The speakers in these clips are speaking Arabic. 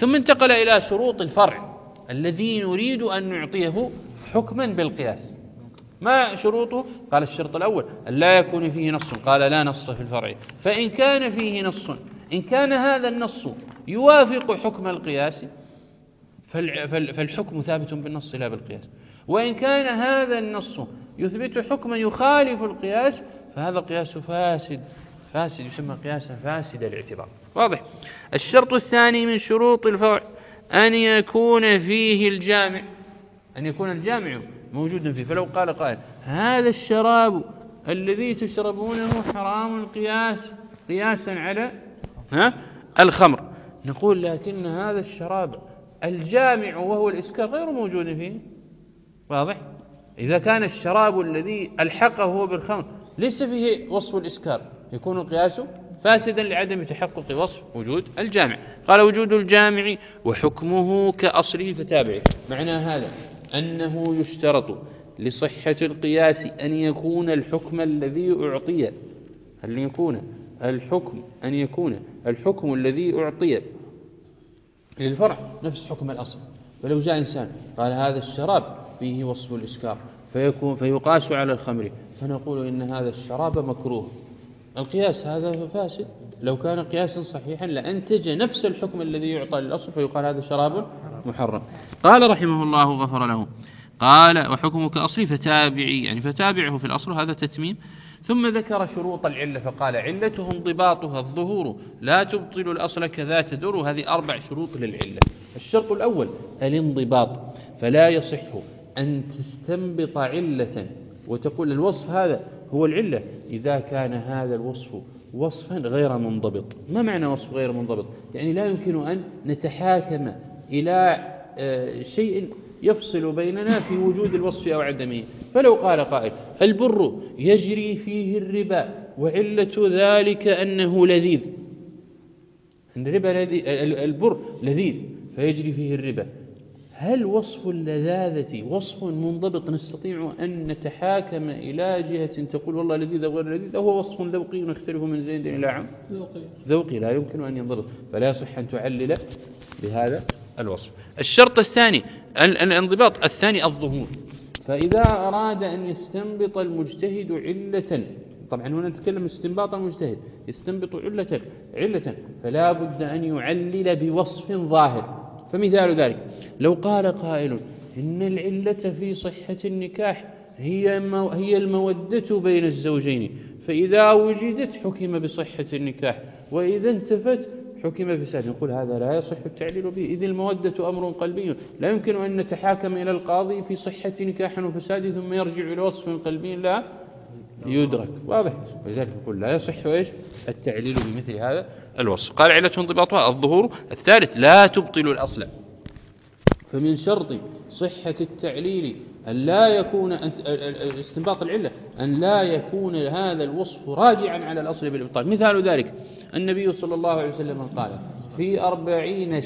ثم انتقل إلى شروط الفرع الذي نريد أن نعطيه حكما بالقياس. ما شروطه؟ قال الشرط الأول أن لا يكون فيه نص، قال لا نص في الفرع، فإن كان فيه نص، إن كان هذا النص يوافق حكم القياس فالحكم ثابت بالنص لا بالقياس، وإن كان هذا النص يثبت حكما يخالف القياس فهذا القياس فاسد يسمى قياسا فاسد الاعتبار. واضح؟ الشرط الثاني من شروط الفرع أن يكون فيه الجامع، أن يكون الجامع موجودا فيه. فلو قال قائل هذا الشراب الذي تشربونه حرام قياسا على الخمر، نقول لكن هذا الشراب الجامع وهو الإسكار غير موجود فيه. واضح؟ إذا كان الشراب الذي ألحقه بالخمر ليس فيه وصف الإسكار يكون القياس فاسدا لعدم تحقق وصف وجود الجامع. قال وجود الجامع وحكمه كأصله فتابعه. معنى هذا أنه يشترط لصحة القياس أن يكون الحكم الذي أعطي الحكم الذي أعطي للفرع نفس حكم الأصل. فلو جاء إنسان قال هذا الشراب فيه وصف الإسكار فيقاس على الخمر، فنقول إن هذا الشراب مكروه. القياس هذا فاسد. لو كان قياسا صحيحا لأنتج نفس الحكم الذي يعطى للأصل فيقال هذا شراب محرم. قال رحمه الله غفر له، قال وحكمه كأصل فتابعي، يعني فتابعه في الأصل، هذا تتميم. ثم ذكر شروط العلة فقال علته انضباطها الظهور لا تبطل الأصل كذا تدور. هذه 4 شروط للعلة. الشرط الأول الانضباط، فلا يصح أن تستنبط علة وتقول الوصف هذا هو العلة إذا كان هذا الوصف وصفا غير منضبط. ما معنى وصف غير منضبط؟ يعني لا يمكن أن نتحاكم إلى شيء يفصل بيننا في وجود الوصف أو عدمه. فلو قال قائل البر يجري فيه الربا وعلة ذلك أنه لذيذ، البر لذيذ فيجري فيه الربا، هل وصف اللذاذة وصف منضبط نستطيع أن نتحاكم إلى جهة تقول والله لذيذ أو غير لذيذ، أو هو وصف ذوقي نختلف من زيد إلى عام؟ ذوقي لا يمكن أن ينضبط، فلا يصح أن تعلل بهذا الوصف. الشرط الثاني الانضباط الثاني الظهور، فإذا أراد أن يستنبط المجتهد علة، طبعا هنا نتكلم استنباط المجتهد يستنبط علة فلا بد أن يعلل بوصف ظاهر. فمثال ذلك لو قال قائل إن العلة في صحة النكاح هي المودة بين الزوجين، فإذا وجدت حكم بصحة النكاح وإذا انتفت حكم بفساد، نقول هذا لا يصح التعليل به، إذ المودة أمر قلبي لا يمكن أن نتحاكم إلى القاضي في صحة نكاح وفساد ثم يرجع إلى وصف قلبي لا يدرك. واضح؟ ولذلك نقول لا يصح التعليل بمثل هذا الوصف. قال علة انضباطها الظهور. الثالث لا تبطل الأصل، فمن شرط صحة التعليل أن لا يكون استنباط العلة أن لا يكون هذا الوصف راجعا على الأصل بالإبطال. مثال ذلك النبي صلى الله عليه وسلم قال في 40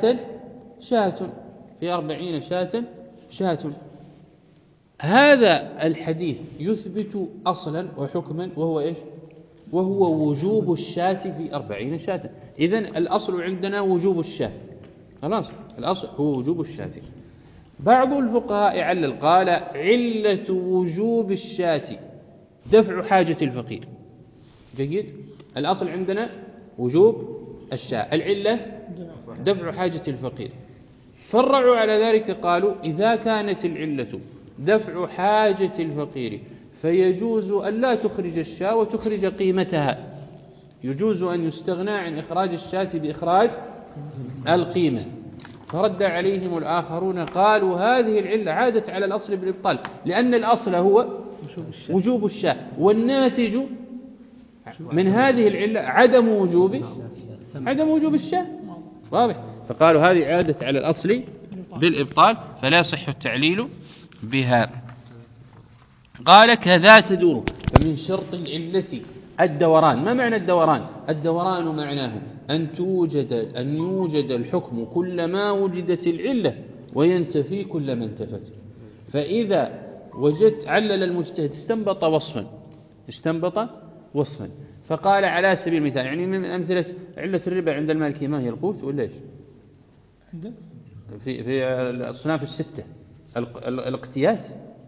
شاة. هذا الحديث يثبت أصلا وحكما وهو إيش؟ وهو وجوب الشاة في 40 شاة. إذن الأصل عندنا وجوب الشاة، خلاص الأصل هو وجوب الشاة. بعض الفقهاء علل قال علة وجوب الشاة دفع حاجة الفقير. جيد، الأصل عندنا وجوب الشاة، العلة دفع حاجة الفقير. فرعوا على ذلك قالوا إذا كانت العلة دفع حاجة الفقير فيجوز أن لا تخرج الشاة وتخرج قيمتها، يجوز أن يستغنى عن إخراج الشاة بإخراج القيمة. فرد عليهم الآخرون قالوا هذه العلة عادت على الأصل بالإبطال، لأن الأصل هو وجوب الشاة، والناتج من هذه العلة عدم وجوب الشاة. واضح؟ فقالوا هذه عادت على الأصل بالإبطال فلا يصح التعليل بها. قال كذا تدور. فمن شرط العلة الدوران. ما معنى الدوران؟ الدوران معناه أن يوجد الحكم كلما وجدت العلة وينتفي كلما انتفت. فإذا وجدت علل المجتهد استنبط وصفا فقال على سبيل المثال، يعني من أمثلة علة الربا عند المالكي ما هي؟ القوت ولا إيش؟ في الأصناف الستة. الاقتيات،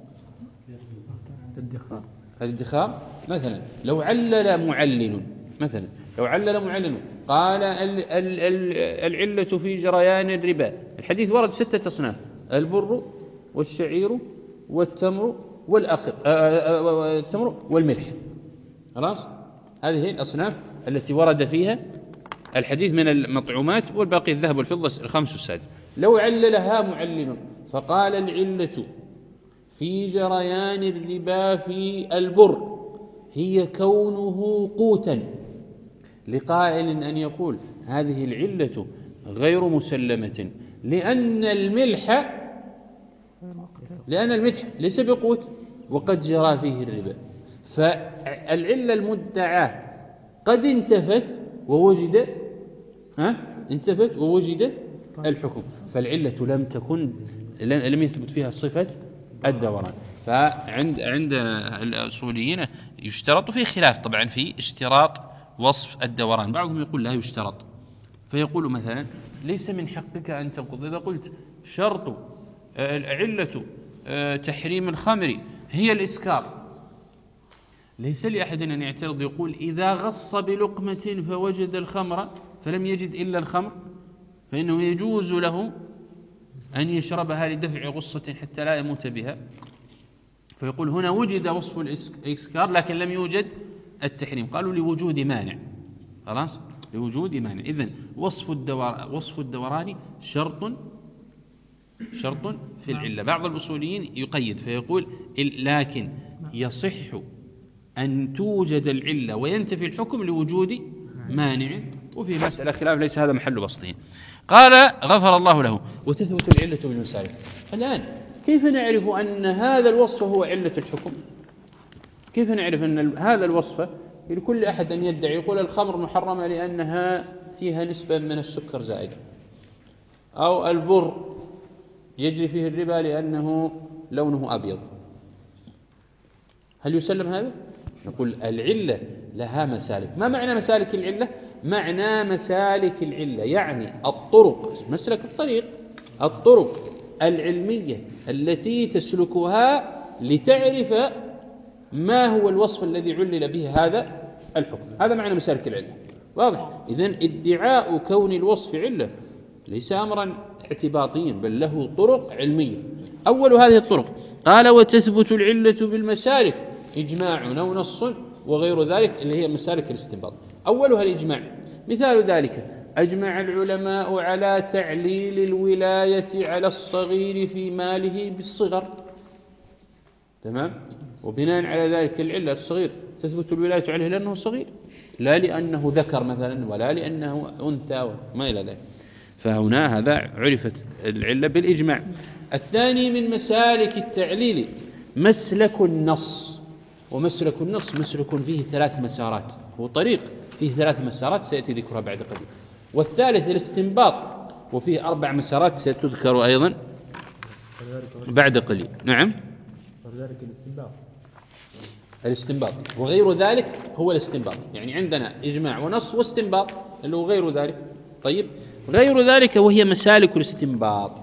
الادخار مثلا. لو علل معلل مثلا، لو علل معلل قال العلة في جريان الربا، الحديث ورد 6 أصناف: البر والشعير والتمر التمر والملح. خلاص، هذه الأصناف التي ورد فيها الحديث من المطعومات، والباقي الذهب والفضة الخمس والسادس. لو عللها معلل فقال العلة في جريان الربا في البر هي كونه قوتا، لقائل أن يقول هذه العلة غير مسلمة لأن الملح ليس بقوت وقد جرى فيه الربا، فالعلة المدعاة قد انتفت ووجد الحكم، فالعلة لم يثبت فيها صفة الدوران. فعند الأصوليين يشترط، في خلاف طبعا في اشتراط وصف الدوران، بعضهم يقول لا يشترط، فيقول مثلا ليس من حقك أن تنقض. إذا قلت شرط علة تحريم الخمر هي الإسكار، ليس لأحد أن يعترض يقول إذا غص بلقمة فوجد الخمر فلم يجد إلا الخمر فإنه يجوز له أن يشربها لدفع غصة حتى لا يموت بها. فيقول هنا وجد وصف الإسكار لكن لم يوجد التحريم، قالوا لوجود مانع. خلاص، لوجود مانع. إذن وصف الدوران شرط في العلة. بعض الأصوليين يقيد فيقول لكن يصح أن توجد العلة وينتفي الحكم لوجود مانع، وفي مسألة خلاف ليس هذا محل بسطه. قال غفر الله له وتثبت العلة بالمسالك. الآن كيف نعرف أن هذا الوصف هو علة الحكم؟ كيف نعرف أن هذا الوصف؟ لكل أحد أن يدعي يقول الخمر محرمة لأنها فيها نسبة من السكر زائدة، أو البر يجري فيه الربا لأنه لونه أبيض. هل يسلم هذا؟ نقول العلة لها مسالك. ما معنى مسالك العلة؟ معنى مسالك العلة يعني الطرق العلمية التي تسلكها لتعرف ما هو الوصف الذي علل به هذا الحكم. هذا معنى مسالك العلة. واضح؟ إذن ادعاء كون الوصف علة ليس أمرا اعتباطيا، بل له طرق علمية. أول هذه الطرق قال وتثبت العلة بالمسالك إجماع أو نص وغير ذلك، اللي هي مسالك الاستنباط. أولها الإجماع. مثال ذلك أجمع العلماء على تعليل الولاية على الصغير في ماله بالصغر. تمام؟ وبناء على ذلك العلة الصغير تثبت الولاية عليه لأنه صغير، لا لأنه ذكر مثلا ولا لأنه أنثى وما إلى ذلك. فهنا هذا عرفت العلة بالإجماع. الثاني من مسالك التعليل مسلك النص. ومسلك النص مسلك فيه 3 مسارات، هو طريق فيه 3 مسارات سيأتي ذكرها بعد قليل. والثالث الاستنباط وفيه 4 مسارات ستذكر أيضا بعد قليل. نعم، الاستنباط وغير ذلك هو الاستنباط. يعني عندنا إجماع ونص واستنباط اللي هو غير ذلك. طيب، غير ذلك وهي مسالك الاستنباط.